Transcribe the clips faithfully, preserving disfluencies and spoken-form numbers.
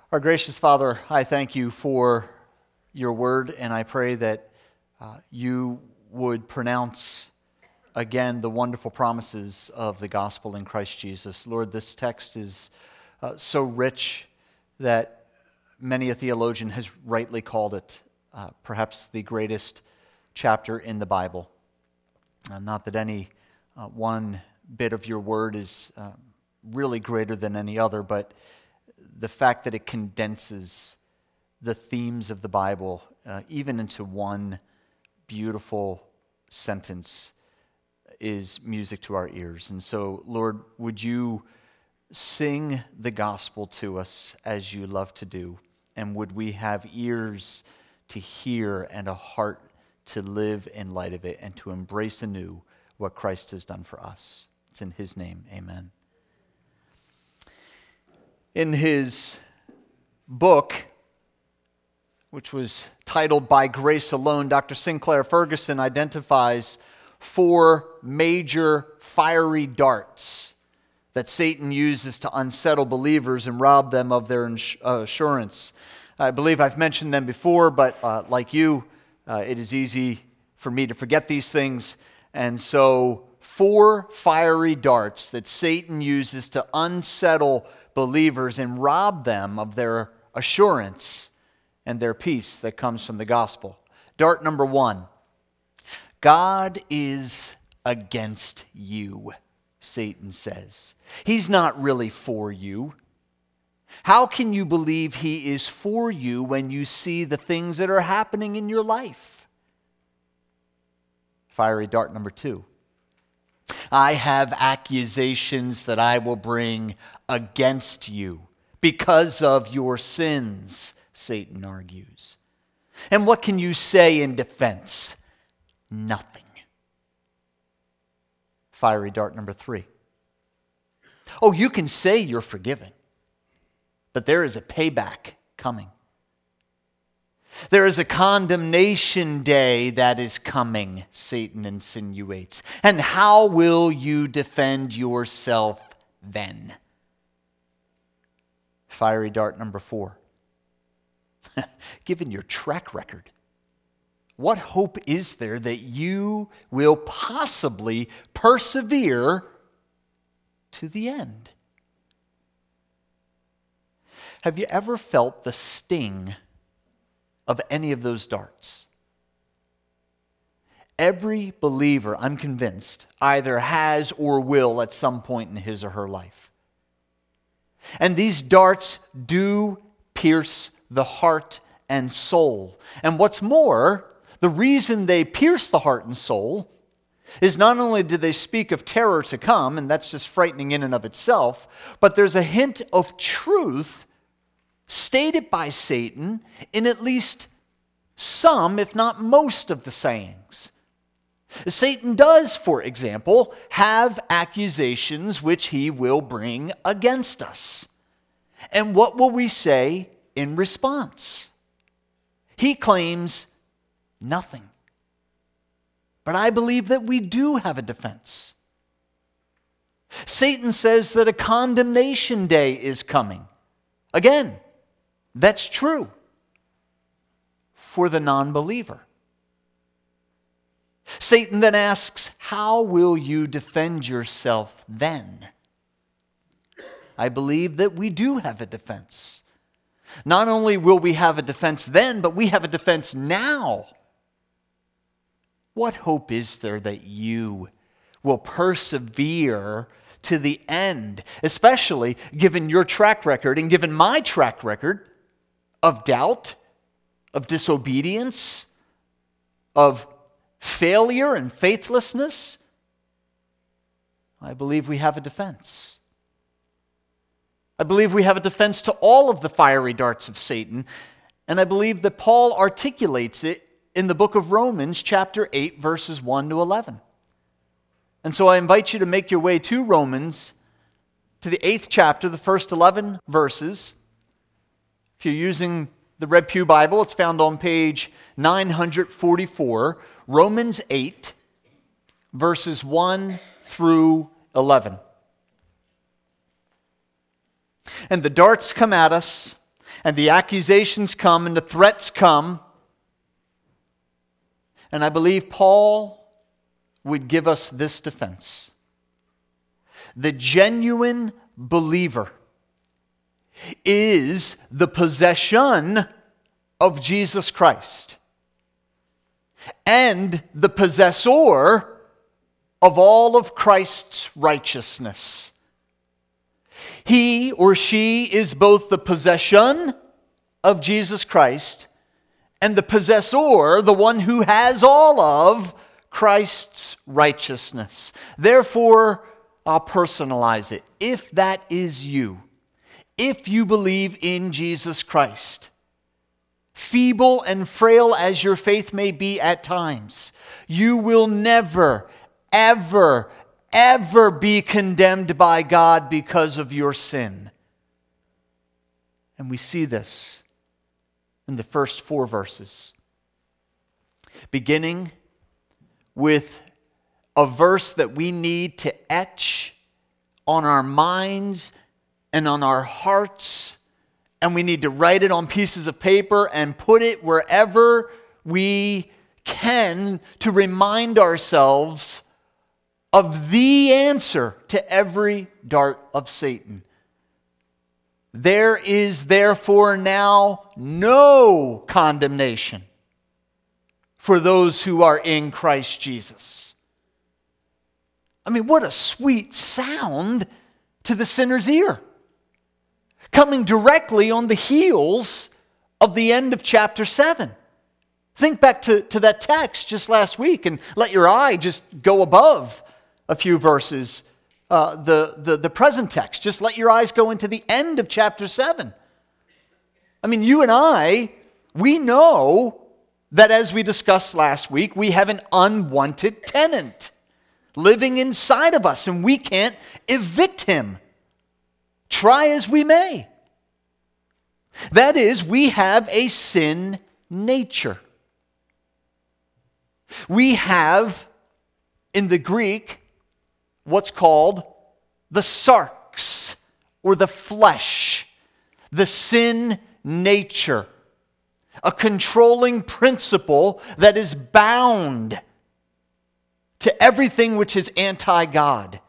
Our gracious Father, I thank you for your word, and I pray that uh, you would pronounce again the wonderful promises of the gospel in Christ Jesus. Lord, this text is uh, so rich that many a theologian has rightly called it uh, perhaps the greatest chapter in the Bible. Uh, not that any uh, one bit of your word is uh, really greater than any other, but the fact that it condenses the themes of the Bible uh, even into one beautiful sentence is music to our ears. And so, Lord, would you sing the gospel to us as you love to do? And would we have ears to hear and a heart to live in light of it and to embrace anew what Christ has done for us? It's in his name, amen. In his book, which was titled By Grace Alone, Doctor Sinclair Ferguson identifies four major fiery darts that Satan uses to unsettle believers and rob them of their assurance. I believe I've mentioned them before, but uh, like you, uh, it is easy for me to forget these things. And so, four fiery darts that Satan uses to unsettle believers and rob them of their assurance and their peace that comes from the gospel. Dart number one, God is against you, Satan says. He's not really for you. How can you believe he is for you when you see the things that are happening in your life? Fiery dart number two, I have accusations that I will bring against you because of your sins, Satan argues. And what can you say in defense? Nothing. Fiery dart number three. Oh, you can say you're forgiven, but there is a payback coming. There is a condemnation day that is coming, Satan insinuates. And how will you defend yourself then? Fiery dart number four. Given your track record, what hope is there that you will possibly persevere to the end? Have you ever felt the sting of any of those darts? Every believer, I'm convinced, either has or will at some point in his or her life. And these darts do pierce the heart and soul. And what's more, the reason they pierce the heart and soul is not only do they speak of terror to come, and that's just frightening in and of itself, but there's a hint of truth stated by Satan in at least some, if not most, of the sayings. Satan does, for example, have accusations which he will bring against us. And what will we say in response? He claims nothing. But I believe that we do have a defense. Satan says that a condemnation day is coming. Again, that's true for the non-believer. Satan then asks, how will you defend yourself then? I believe that we do have a defense. Not only will we have a defense then, but we have a defense now. What hope is there that you will persevere to the end, especially given your track record and given my track record of doubt, of disobedience, of failure and faithlessness? I believe we have a defense. I believe we have a defense to all of the fiery darts of Satan, and I believe that Paul articulates it in the book of Romans, chapter eight, verses one to eleven. And so I invite you to make your way to Romans, to the eighth chapter, the first eleven verses. If you're using the Red Pew Bible, it's found on page nine forty-four, Romans eight, verses one through eleven. And the darts come at us, And the accusations come and the threats come. And I believe Paul would give us this defense. The genuine believer is the possession of Jesus Christ and the possessor of all of Christ's righteousness. He or she is both the possession of Jesus Christ and the possessor, the one who has all of Christ's righteousness. Therefore, I'll personalize it. If that is you, if you believe in Jesus Christ, feeble and frail as your faith may be at times, you will never, ever, ever be condemned by God because of your sin. And we see this in the first four verses, beginning with a verse that we need to etch on our minds and on our hearts, and we need to write it on pieces of paper and put it wherever we can to remind ourselves of the answer to every dart of Satan. There is therefore now no condemnation for those who are in Christ Jesus. I mean, what a sweet sound to the sinner's ear. Coming directly on the heels of the end of chapter seven. Think back to, to that text just last week and let your eye just go above a few verses. Uh, the, the, the present text. Just let your eyes go into the end of chapter seven. I mean, you and I, we know that as we discussed last week, we have an unwanted tenant living inside of us, and we can't evict him, try as we may. That is, we have a sin nature. We have, in the Greek, what's called the sarx, or the flesh, the sin nature, a controlling principle that is bound to everything which is anti-God.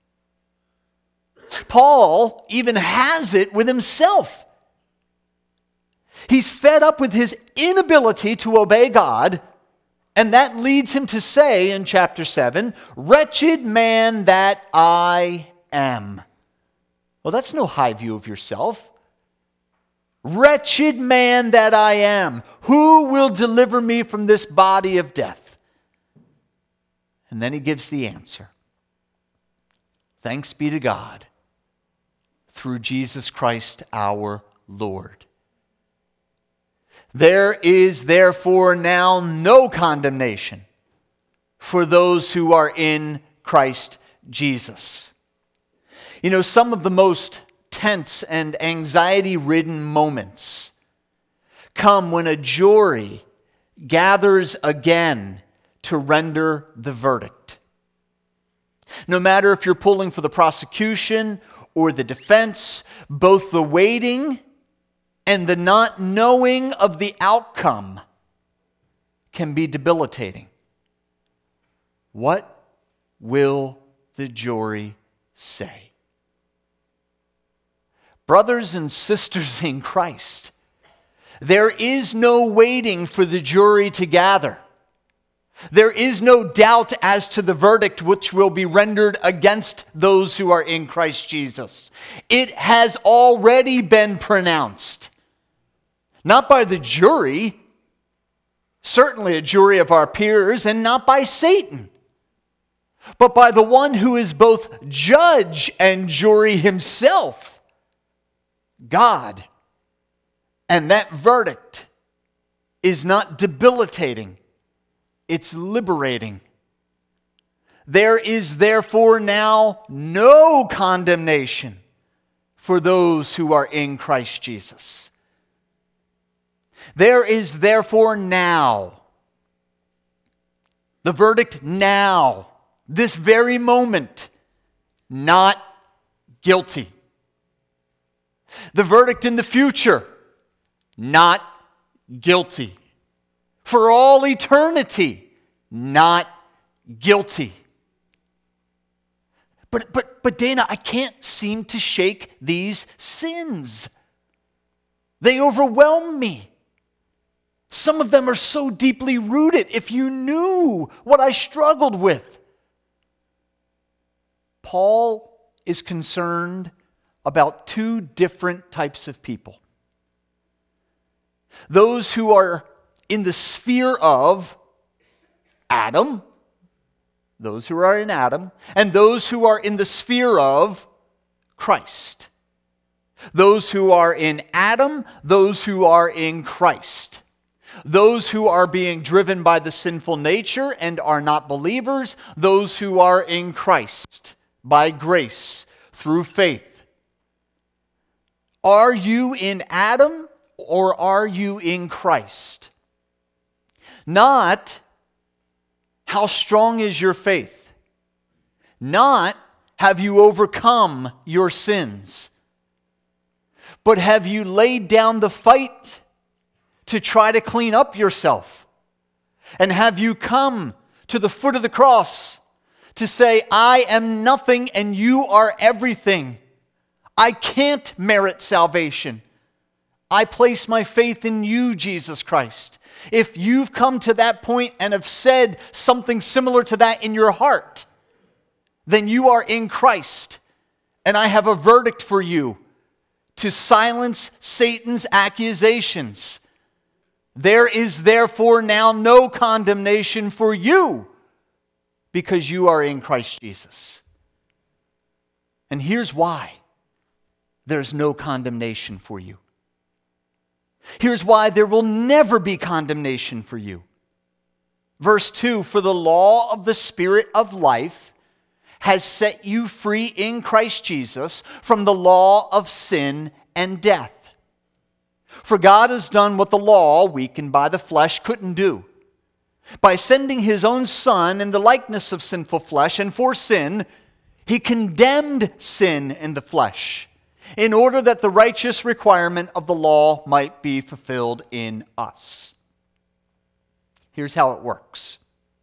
Paul even has it with himself. He's fed up with his inability to obey God, and that leads him to say in chapter seven, "Wretched man that I am." Well, that's no high view of yourself. "Wretched man that I am, who will deliver me from this body of death?" And then he gives the answer. Thanks be to God through Jesus Christ our Lord. There is therefore now no condemnation for those who are in Christ Jesus. You know, some of the most tense and anxiety-ridden moments come when a jury gathers again to render the verdict. No matter if you're pulling for the prosecution or the defense, both the waiting and the not knowing of the outcome can be debilitating. What will the jury say? Brothers and sisters in Christ, there is no waiting for the jury to gather. There is no doubt as to the verdict which will be rendered against those who are in Christ Jesus. It has already been pronounced. Not by the jury, certainly a jury of our peers, and not by Satan, but by the one who is both judge and jury himself, God. And that verdict is not debilitating. It's liberating. There is therefore now no condemnation for those who are in Christ Jesus. There is therefore now, the verdict now, this very moment, not guilty. The verdict in the future, not guilty. For all eternity, not guilty. But, but, but Dana, I can't seem to shake these sins. They overwhelm me. Some of them are so deeply rooted. If you knew what I struggled with. Paul is concerned about two different types of people. Those who are in the sphere of Adam, those who are in Adam, and those who are in the sphere of Christ. Those who are in Adam, those who are in Christ. Those who are being driven by the sinful nature and are not believers, those who are in Christ by grace through faith. Are you in Adam or are you in Christ? Not how strong is your faith? Not have you overcome your sins? But have you laid down the fight to try to clean up yourself? And have you come to the foot of the cross to say, I am nothing and you are everything. I can't merit salvation. I place my faith in you, Jesus Christ. If you've come to that point and have said something similar to that in your heart, then you are in Christ. And I have a verdict for you to silence Satan's accusations. There is therefore now no condemnation for you because you are in Christ Jesus. And here's why there's no condemnation for you. Here's why there will never be condemnation for you. Verse two, for the law of the Spirit of life has set you free in Christ Jesus from the law of sin and death. For God has done what the law, weakened by the flesh, couldn't do. By sending his own Son in the likeness of sinful flesh, and for sin, he condemned sin in the flesh, in order that the righteous requirement of the law might be fulfilled in us. Here's how it works.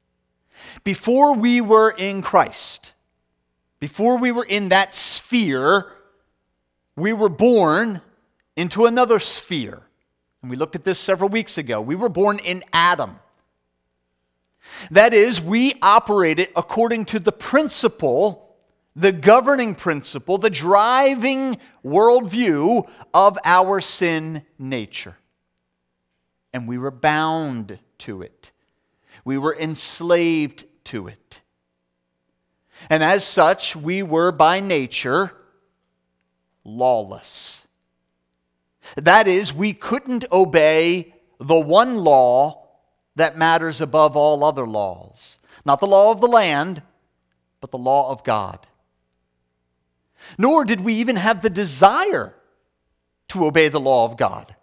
Before we were in Christ, before we were in that sphere, we were born into another sphere. And we looked at this several weeks ago. We were born in Adam. That is, we operated according to the principle, the governing principle, the driving worldview of our sin nature. And we were bound to it. We were enslaved to it. And as such, we were by nature lawless. That is, we couldn't obey the one law that matters above all other laws. Not the law of the land, but the law of God. Nor did we even have the desire to obey the law of God.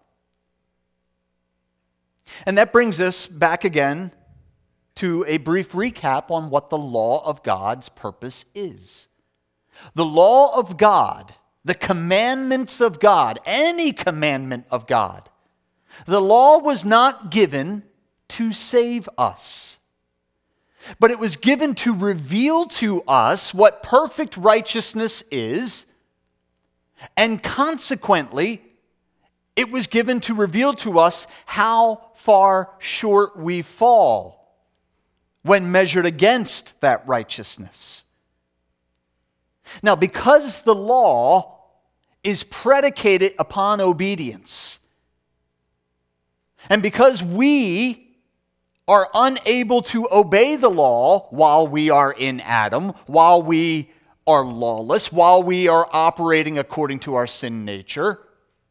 And that brings us back again to a brief recap on what the law of God's purpose is. The law of God, the commandments of God, any commandment of God, the law was not given to save us, but it was given to reveal to us what perfect righteousness is, and consequently, it was given to reveal to us how far short we fall when measured against that righteousness. Now, because the law is predicated upon obedience, and because we are unable to obey the law while we are in Adam, while we are lawless, while we are operating according to our sin nature,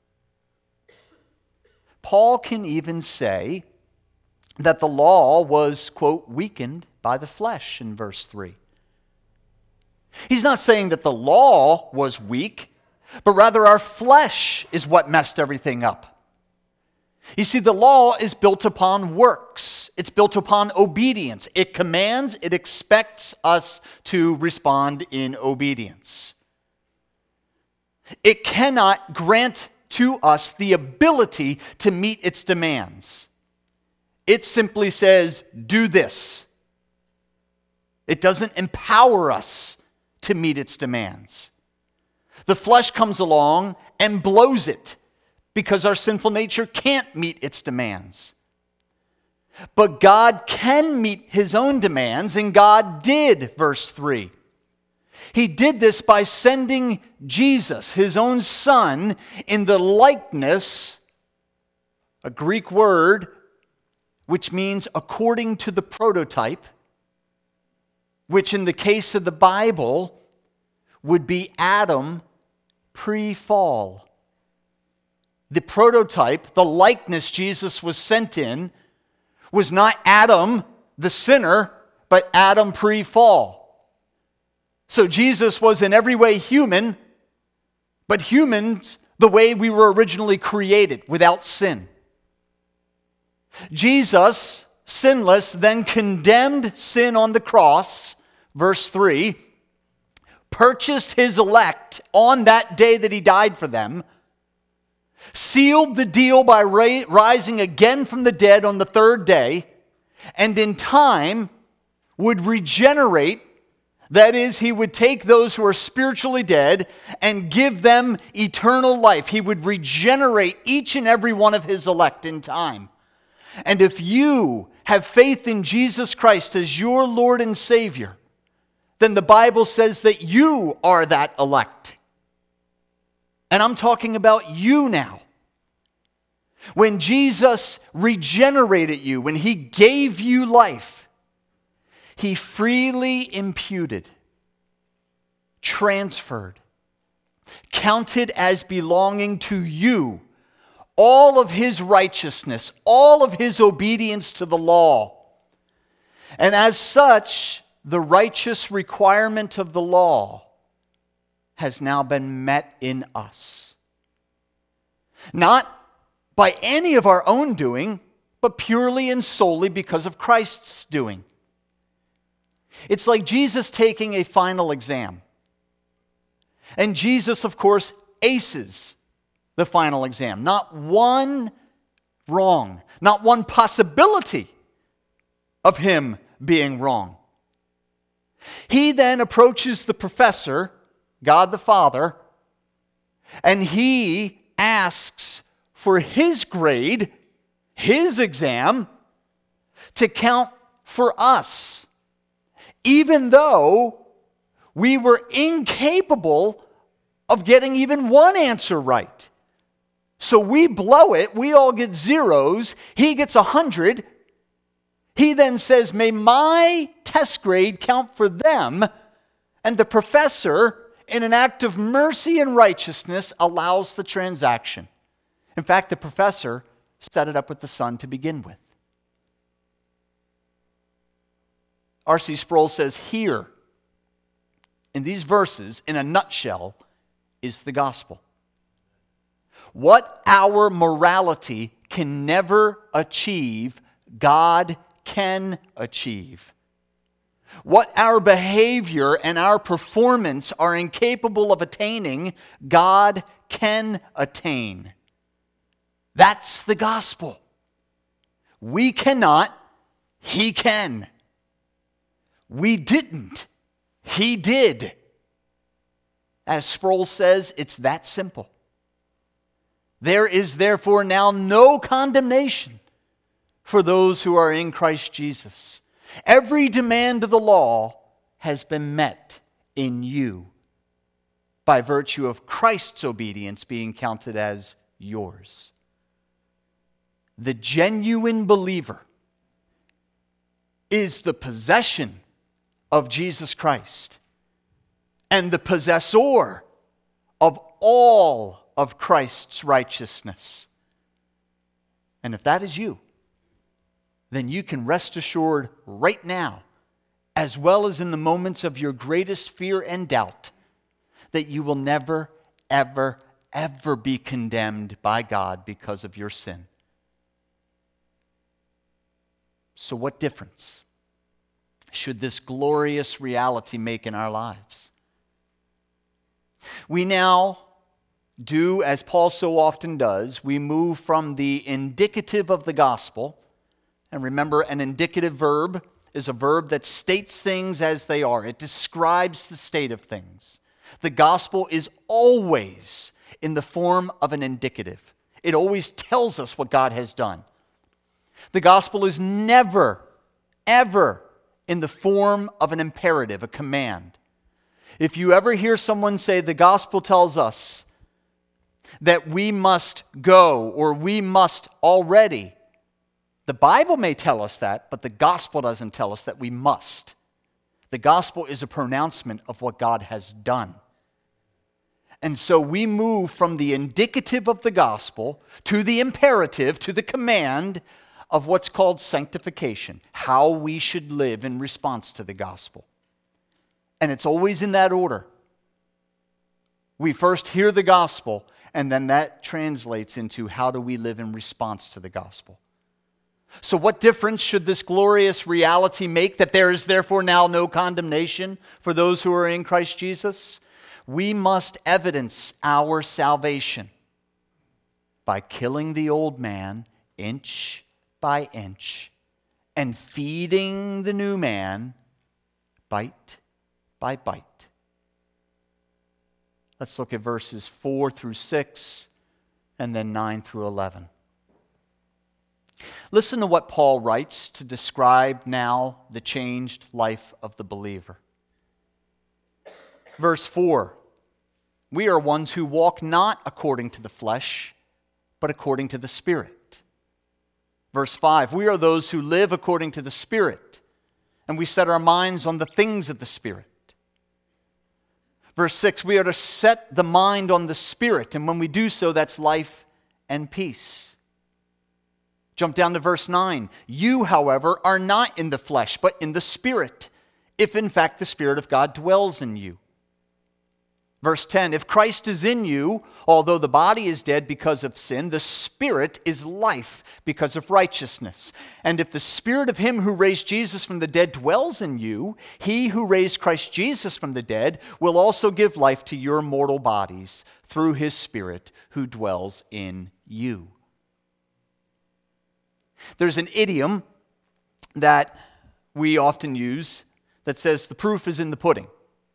Paul can even say that the law was, quote, weakened by the flesh in verse three. He's not saying that the law was weak, but rather our flesh is what messed everything up. You see, the law is built upon works. It's built upon obedience. It commands, it expects us to respond in obedience. It cannot grant to us the ability to meet its demands. It simply says, do this. It doesn't empower us to meet its demands. The flesh comes along and blows it because our sinful nature can't meet its demands. But God can meet his own demands, and God did, verse three. He did this by sending Jesus, his own son, in the likeness, a Greek word, which means according to the prototype, which in the case of the Bible would be Adam pre-fall. The prototype, the likeness Jesus was sent in, was not Adam, the sinner, but Adam pre-fall. So Jesus was in every way human, but humans the way we were originally created, without sin. Jesus, sinless, then condemned sin on the cross, verse three, purchased his elect on that day that he died for them, sealed the deal by ra- rising again from the dead on the third day, and in time would regenerate. That is, he would take those who are spiritually dead and give them eternal life. He would regenerate each and every one of his elect in time. And if you have faith in Jesus Christ as your Lord and Savior, then the Bible says that you are that elect. And I'm talking about you now. When Jesus regenerated you, when he gave you life, he freely imputed, transferred, counted as belonging to you all of his righteousness, all of his obedience to the law. And as such, the righteous requirement of the law has now been met in us. Not by any of our own doing, but purely and solely because of Christ's doing. It's like Jesus taking a final exam. And Jesus, of course, aces the final exam. Not one wrong. Not one possibility of him being wrong. He then approaches the professor, God the Father, and he asks for his grade, his exam, to count for us, even though we were incapable of getting even one answer right. So we blow it, we all get zeros, he gets a hundred. He then says, may my test grade count for them, and the professor, in an act of mercy and righteousness, allows the transaction. In fact, the professor set it up with the son to begin with. R C Sproul says, here, in these verses, in a nutshell, is the gospel. What our morality can never achieve, God can achieve. What our behavior and our performance are incapable of attaining, God can attain. That's the gospel. We cannot, he can. We didn't, he did. As Sproul says, it's that simple. There is therefore now no condemnation for those who are in Christ Jesus. Every demand of the law has been met in you by virtue of Christ's obedience being counted as yours. The genuine believer is the possession of Jesus Christ and the possessor of all of Christ's righteousness. And if that is you, then you can rest assured right now, as well as in the moments of your greatest fear and doubt, that you will never, ever, ever be condemned by God because of your sin. So what difference should this glorious reality make in our lives? We now do as Paul so often does. We move from the indicative of the gospel. And remember, an indicative verb is a verb that states things as they are. It describes the state of things. The gospel is always in the form of an indicative. It always tells us what God has done. The gospel is never, ever in the form of an imperative, a command. If you ever hear someone say the gospel tells us that we must go or we must already, the Bible may tell us that, but the gospel doesn't tell us that we must. The gospel is a pronouncement of what God has done. And so we move from the indicative of the gospel to the imperative, to the command of what's called sanctification, how we should live in response to the gospel. And it's always in that order. We first hear the gospel, and then that translates into how do we live in response to the gospel. So what difference should this glorious reality make that there is therefore now no condemnation for those who are in Christ Jesus? We must evidence our salvation by killing the old man inch by inch and feeding the new man bite by bite. Let's look at verses four through six and then nine through eleven. Listen to what Paul writes to describe now the changed life of the believer. Verse four, we are ones who walk not according to the flesh, but according to the Spirit. Verse five, we are those who live according to the Spirit, and we set our minds on the things of the Spirit. Verse six, we are to set the mind on the Spirit, and when we do so, that's life and peace. Jump down to verse nine. You, however, are not in the flesh, but in the Spirit, if in fact the Spirit of God dwells in you. Verse ten, if Christ is in you, although the body is dead because of sin, the Spirit is life because of righteousness. And if the Spirit of him who raised Jesus from the dead dwells in you, he who raised Christ Jesus from the dead will also give life to your mortal bodies through his Spirit who dwells in you. There's an idiom that we often use that says the proof is in the pudding.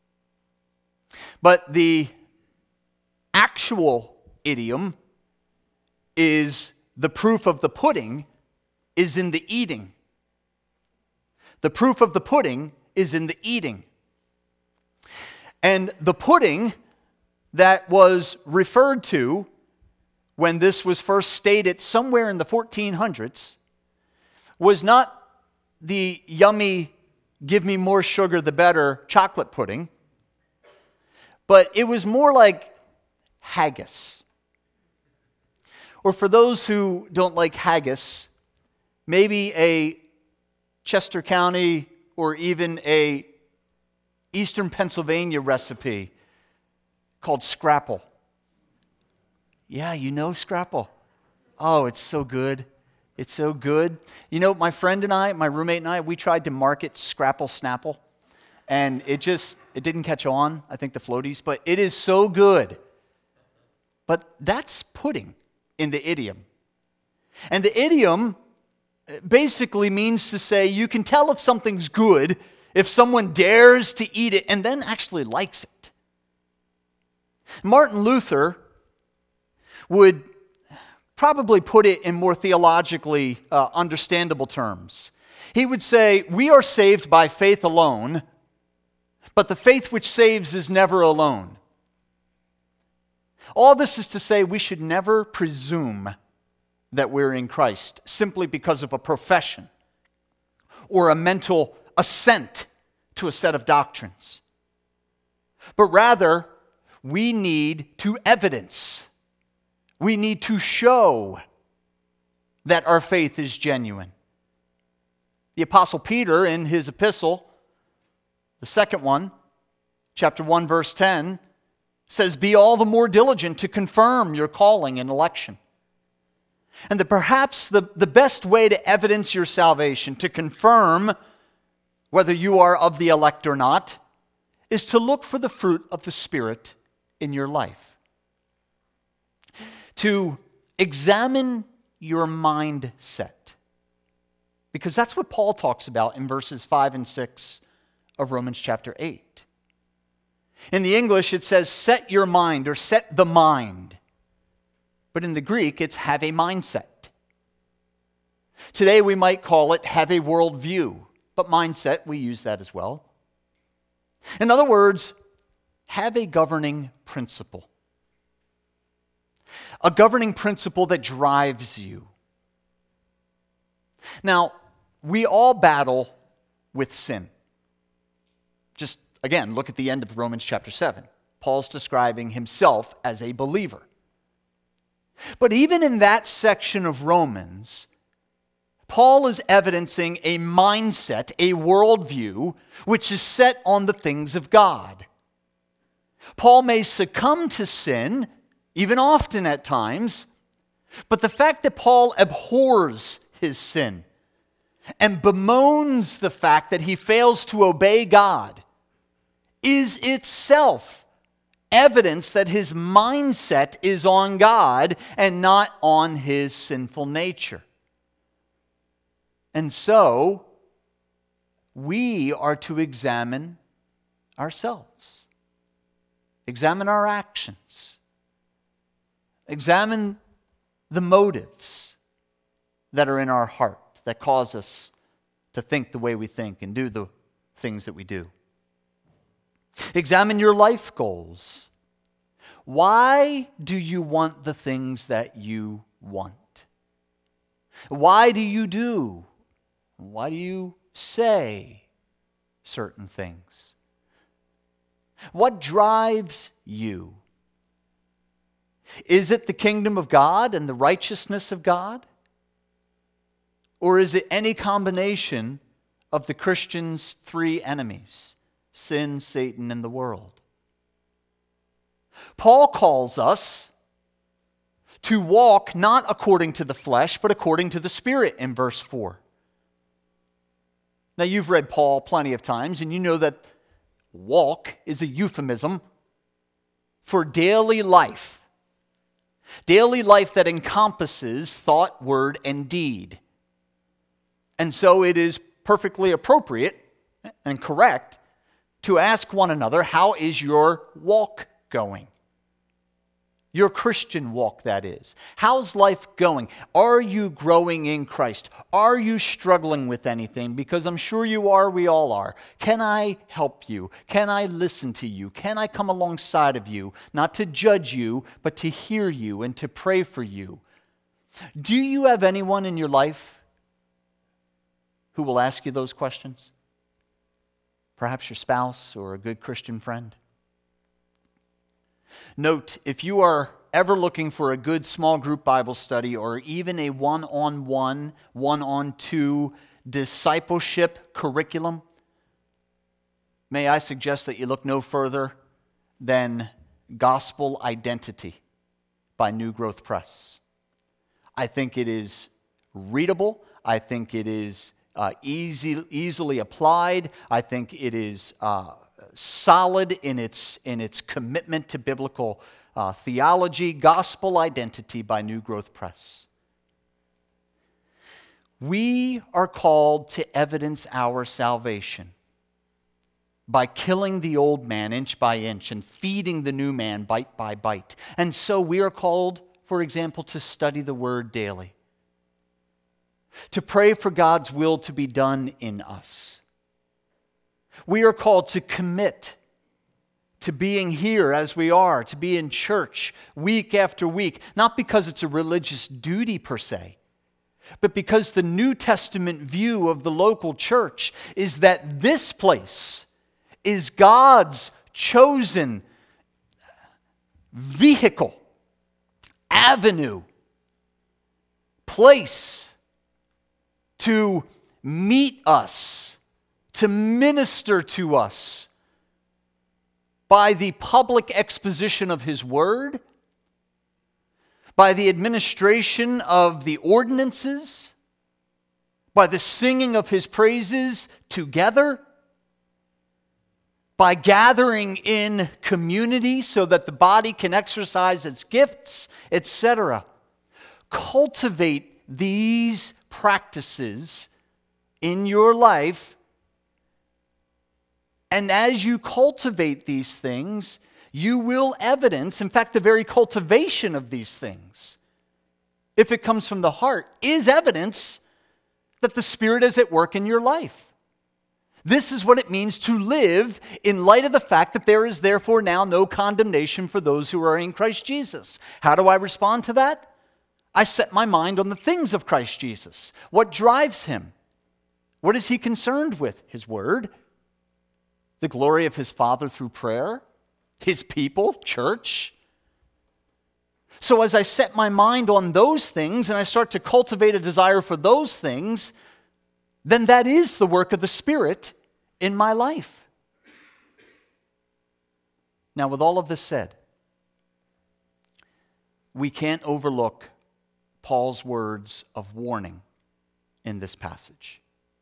But the actual idiom is the proof of the pudding is in the eating. The proof of the pudding is in the eating. And the pudding that was referred to when this was first stated somewhere in the fourteen hundreds was not the yummy, give me more sugar the better chocolate pudding, but it was more like haggis. Or for those who don't like haggis, maybe a Chester County or even a Eastern Pennsylvania recipe called scrapple. Yeah, you know scrapple. Oh, it's so good. It's so good. You know, my friend and I, my roommate and I, we tried to market Scrapple Snapple, and it just, it didn't catch on, I think the floaties, but it is so good. But that's pudding in the idiom. And the idiom basically means to say you can tell if something's good if someone dares to eat it and then actually likes it. Martin Luther would probably put it in more theologically uh, understandable terms. He would say, we are saved by faith alone, but the faith which saves is never alone. All this is to say we should never presume that we're in Christ simply because of a profession or a mental assent to a set of doctrines. But rather, we need to evidence. We need to show that our faith is genuine. The Apostle Peter, in his epistle, the second one, chapter one, verse ten, says, be all the more diligent to confirm your calling and election. And that perhaps the, the best way to evidence your salvation, to confirm whether you are of the elect or not, is to look for the fruit of the Spirit in your life. to examine your mindset. Because that's what Paul talks about in verses five and six of Romans chapter eight. In the English, it says, set your mind, or set the mind. But in the Greek, it's have a mindset. Today, we might call it have a worldview, but mindset, we use that as well. In other words, have a governing principle. A governing principle that drives you. Now, we all battle with sin. Just, again, look at the end of Romans chapter seven. Paul's describing himself as a believer. But even in that section of Romans, Paul is evidencing a mindset, a worldview, which is set on the things of God. Paul may succumb to sin, even often at times, but the fact that Paul abhors his sin and bemoans the fact that he fails to obey God is itself evidence that his mindset is on God and not on his sinful nature. And so, we are to examine ourselves. Examine our actions. Examine the motives that are in our heart that cause us to think the way we think and do the things that we do. Examine your life goals. Why do you want the things that you want? Why do you do? Why do you say certain things? What drives you? Is it the kingdom of God and the righteousness of God? Or is it any combination of the Christian's three enemies, sin, Satan, and the world? Paul calls us to walk not according to the flesh, but according to the Spirit in verse four. Now, you've read Paul plenty of times, and you know that walk is a euphemism for daily life. Daily life that encompasses thought, word, and deed. And so it is perfectly appropriate and correct to ask one another, how is your walk going? Your Christian walk, that is. How's life going? Are you growing in Christ? Are you struggling with anything? Because I'm sure you are, we all are. Can I help you? Can I listen to you? Can I come alongside of you? Not to judge you, but to hear you and to pray for you. Do you have anyone in your life who will ask you those questions? Perhaps your spouse or a good Christian friend. Note, if you are ever looking for a good small group Bible study or even a one-on-one, one-on-two discipleship curriculum, may I suggest that you look no further than Gospel Identity by New Growth Press. I think it is readable. I think it is uh, easy, easily applied. I think it is uh, solid in its, in its commitment to biblical uh, theology. Gospel Identity by New Growth Press. We are called to evidence our salvation by killing the old man inch by inch and feeding the new man bite by bite. And so we are called, for example, to study the Word daily, to pray for God's will to be done in us. We are called to commit to being here as we are, to be in church week after week, not because it's a religious duty per se, but because the New Testament view of the local church is that this place is God's chosen vehicle, avenue, place to meet us, to minister to us by the public exposition of His Word, by the administration of the ordinances, by the singing of His praises together, by gathering in community so that the body can exercise its gifts, et cetera. Cultivate these practices in your life, and as you cultivate these things, you will evidence, in fact, the very cultivation of these things, if it comes from the heart, is evidence that the Spirit is at work in your life. This is what it means to live in light of the fact that there is therefore now no condemnation for those who are in Christ Jesus. How do I respond to that? I set my mind on the things of Christ Jesus. What drives him? What is he concerned with? His word, the glory of his Father through prayer, his people, church. So as I set my mind on those things and I start to cultivate a desire for those things, then that is the work of the Spirit in my life. Now, with all of this said, we can't overlook Paul's words of warning in this passage.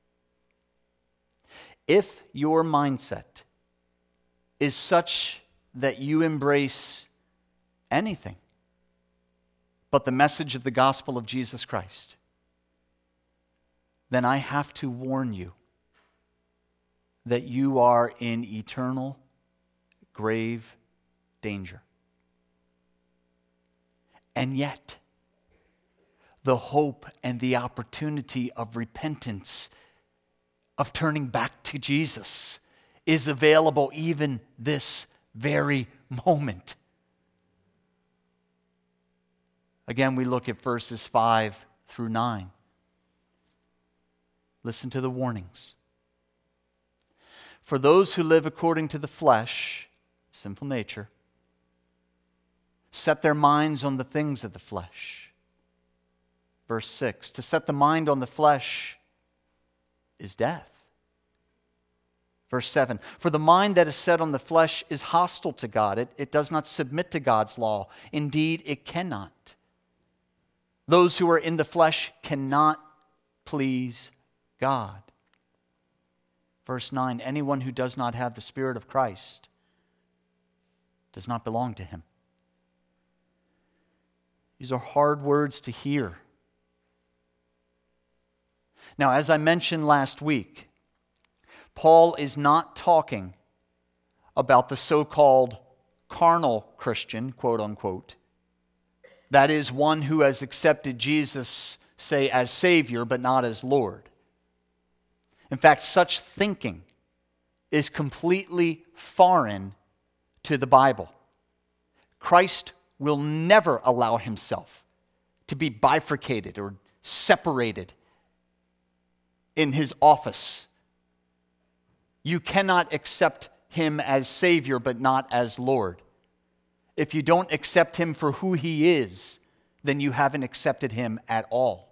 If your mindset is such that you embrace anything but the message of the gospel of Jesus Christ, then I have to warn you that you are in eternal, grave danger. And yet, the hope and the opportunity of repentance, of turning back to Jesus, is available even this very moment. Again, we look at verses five through nine. Listen to the warnings. For those who live according to the flesh, sinful nature, set their minds on the things of the flesh. Verse six, to set the mind on the flesh is death. Verse seven, for the mind that is set on the flesh is hostile to God. It, it does not submit to God's law. Indeed, it cannot. Those who are in the flesh cannot please God. Verse nine, anyone who does not have the Spirit of Christ does not belong to him. These are hard words to hear. Now, as I mentioned last week, Paul is not talking about the so-called carnal Christian, quote unquote. That is, one who has accepted Jesus, say, as Savior, but not as Lord. In fact, such thinking is completely foreign to the Bible. Christ will never allow himself to be bifurcated or separated in his office. You cannot accept him as Savior, but not as Lord. If you don't accept him for who he is, then you haven't accepted him at all.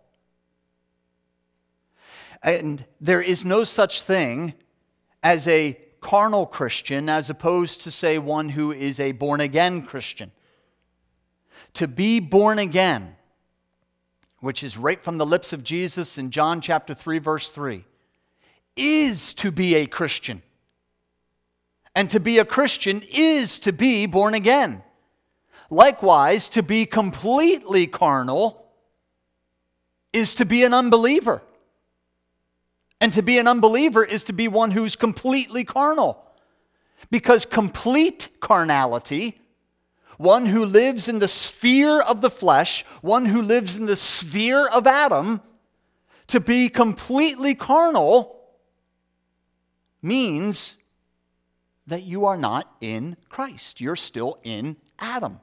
And there is no such thing as a carnal Christian as opposed to, say, one who is a born-again Christian. To be born again, which is right from the lips of Jesus in John chapter three, verse three, is to be a Christian. And to be a Christian is to be born again. Likewise, to be completely carnal is to be an unbeliever. And to be an unbeliever is to be one who's completely carnal. Because complete carnality, one who lives in the sphere of the flesh, one who lives in the sphere of Adam, to be completely carnal means that you are not in Christ. You're still in Adam.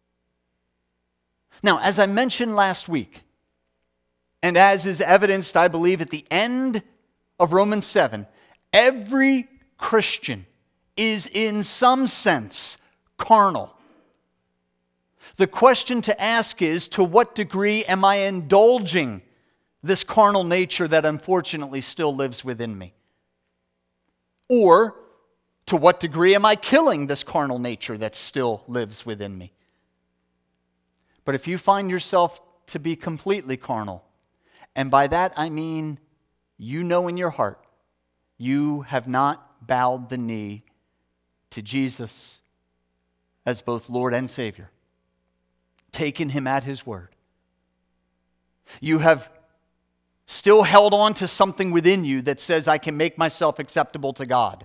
Now, as I mentioned last week, and as is evidenced, I believe, at the end of Romans seven, every Christian is in some sense carnal. The question to ask is, to what degree am I indulging this carnal nature that unfortunately still lives within me? Or, to what degree am I killing this carnal nature that still lives within me? But if you find yourself to be completely carnal, and by that I mean you know in your heart you have not bowed the knee to Jesus as both Lord and Savior, taken him at his word, you have still held on to something within you that says, I can make myself acceptable to God.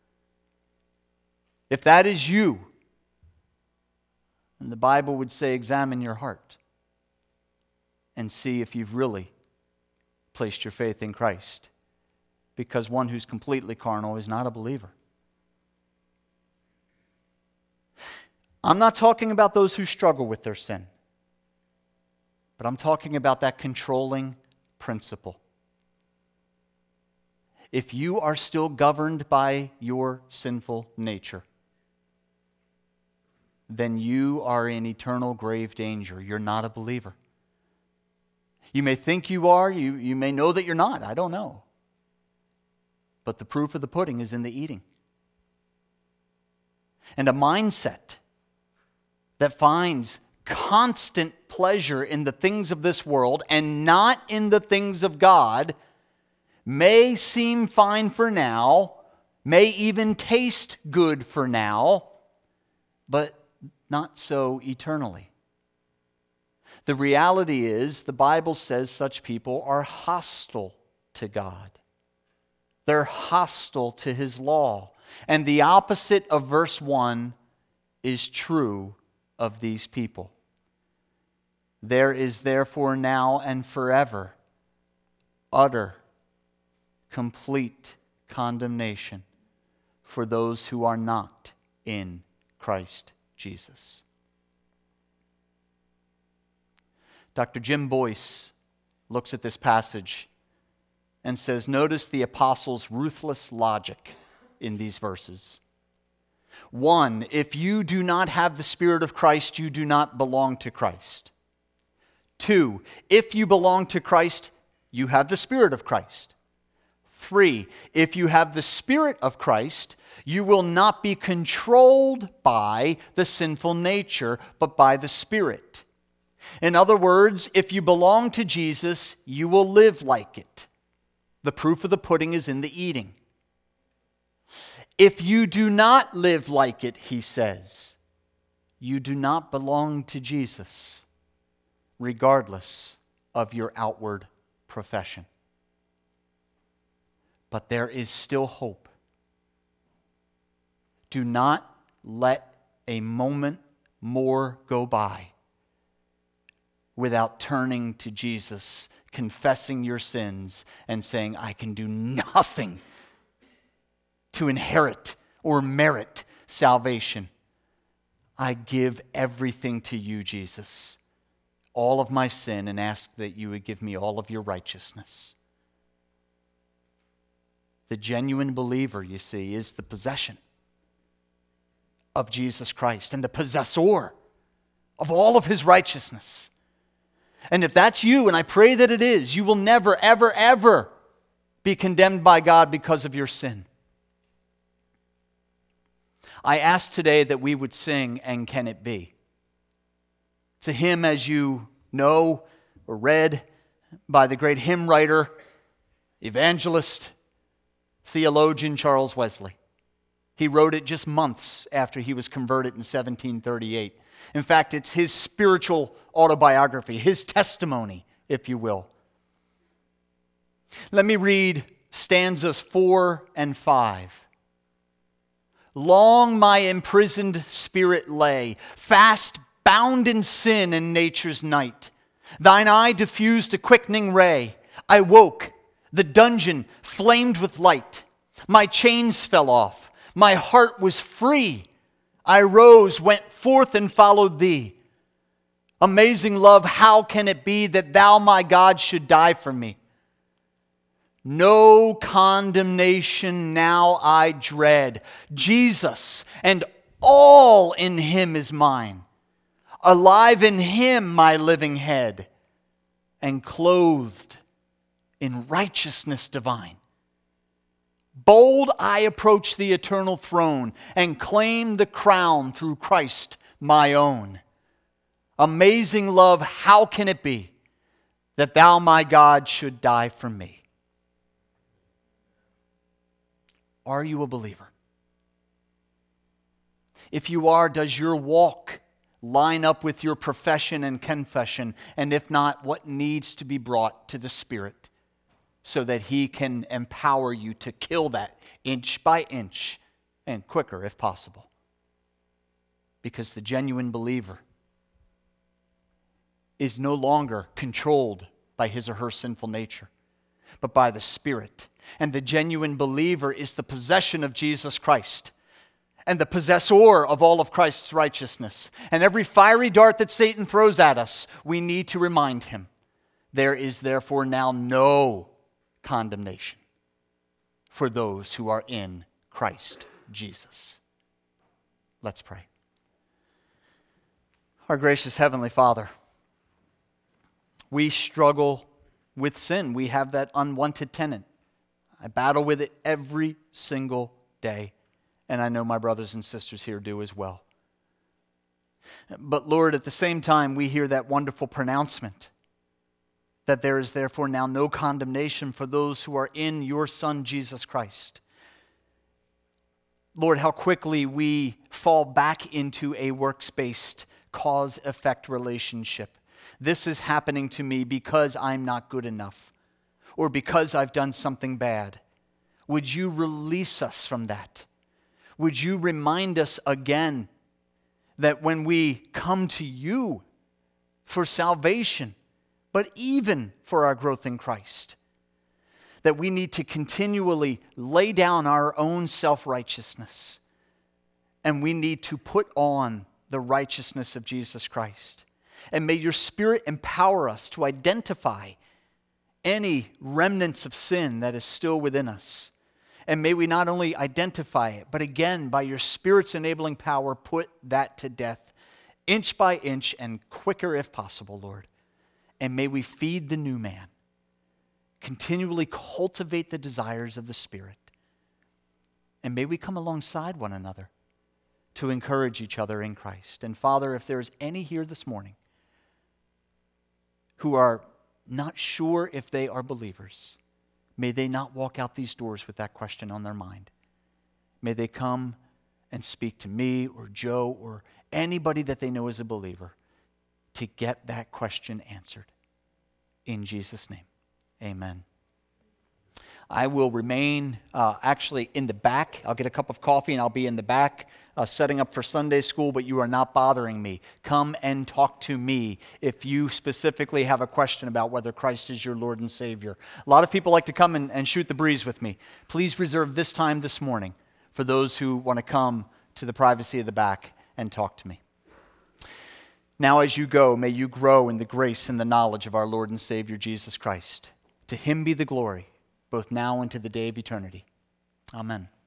If that is you, then the Bible would say, examine your heart and see if you've really placed your faith in Christ. Because one who's completely carnal is not a believer. I'm not talking about those who struggle with their sin, but I'm talking about that controlling principle. If you are still governed by your sinful nature, then you are in eternal grave danger. You're not a believer. You may think you are, you, you may know that you're not, I don't know. But the proof of the pudding is in the eating. And a mindset that finds constant pleasure in the things of this world and not in the things of God may seem fine for now, may even taste good for now, but not so eternally. The reality is, the Bible says such people are hostile to God. They're hostile to His law. And the opposite of verse one is true of these people. There is therefore now and forever utter, complete condemnation for those who are not in Christ Jesus. Doctor Jim Boyce looks at this passage and says, notice the apostles' ruthless logic in these verses. One, if you do not have the Spirit of Christ, you do not belong to Christ. Two, if you belong to Christ, you have the Spirit of Christ. Three, if you have the Spirit of Christ, you will not be controlled by the sinful nature, but by the Spirit. In other words, if you belong to Jesus, you will live like it. The proof of the pudding is in the eating. If you do not live like it, he says, you do not belong to Jesus, regardless of your outward profession. But there is still hope. Do not let a moment more go by without turning to Jesus, confessing your sins, and saying, I can do nothing to inherit or merit salvation. I give everything to you, Jesus, all of my sin, and ask that you would give me all of your righteousness. The genuine believer, you see, is the possession of Jesus Christ and the possessor of all of his righteousness. And if that's you, and I pray that it is, you will never, ever, ever be condemned by God because of your sin. I ask today that we would sing, And Can It Be? It's a hymn, as you know or read, by the great hymn writer, evangelist, theologian Charles Wesley. He wrote it just months after he was converted in seventeen thirty-eight. In fact, it's his spiritual autobiography, his testimony, if you will. Let me read stanzas four and five. Long my imprisoned spirit lay, fast bound in sin and nature's night. Thine eye diffused a quickening ray. I woke, the dungeon flamed with light. My chains fell off, my heart was free. I rose, went forth, and followed thee. Amazing love, how can it be that thou, my God, should die for me? No condemnation now I dread. Jesus and all in him is mine. Alive in him my living head, and clothed in righteousness divine. Bold I approach the eternal throne and claim the crown through Christ my own. Amazing love, how can it be that thou, my God, should die for me? Are you a believer? If you are, does your walk line up with your profession and confession? And if not, what needs to be brought to the Spirit so that He can empower you to kill that inch by inch and quicker if possible? Because the genuine believer is no longer controlled by his or her sinful nature, but by the Spirit. And the genuine believer is the possession of Jesus Christ and the possessor of all of Christ's righteousness. And every fiery dart that Satan throws at us, we need to remind him, there is therefore now no condemnation for those who are in Christ Jesus. Let's pray. Our gracious Heavenly Father, we struggle with sin. We have that unwanted tenant. I battle with it every single day, and I know my brothers and sisters here do as well. But Lord, at the same time, we hear that wonderful pronouncement that there is therefore now no condemnation for those who are in your Son, Jesus Christ. Lord, how quickly we fall back into a works-based cause-effect relationship. This is happening to me because I'm not good enough, or because I've done something bad. Would you release us from that? Would you remind us again that when we come to you for salvation, but even for our growth in Christ, that we need to continually lay down our own self-righteousness, and we need to put on the righteousness of Jesus Christ. And may your Spirit empower us to identify any remnants of sin that is still within us. And may we not only identify it, but again, by your Spirit's enabling power, put that to death, inch by inch and quicker if possible, Lord. And may we feed the new man, continually cultivate the desires of the Spirit. And may we come alongside one another to encourage each other in Christ. And Father, if there is any here this morning who are not sure if they are believers, may they not walk out these doors with that question on their mind. May they come and speak to me or Joe or anybody that they know is a believer to get that question answered. In Jesus' name, amen. I will remain uh, actually in the back. I'll get a cup of coffee and I'll be in the back uh, setting up for Sunday school, but you are not bothering me. Come and talk to me if you specifically have a question about whether Christ is your Lord and Savior. A lot of people like to come and, and shoot the breeze with me. Please reserve this time this morning for those who want to come to the privacy of the back and talk to me. Now as you go, may you grow in the grace and the knowledge of our Lord and Savior Jesus Christ. To him be the glory, both now and to the day of eternity. Amen.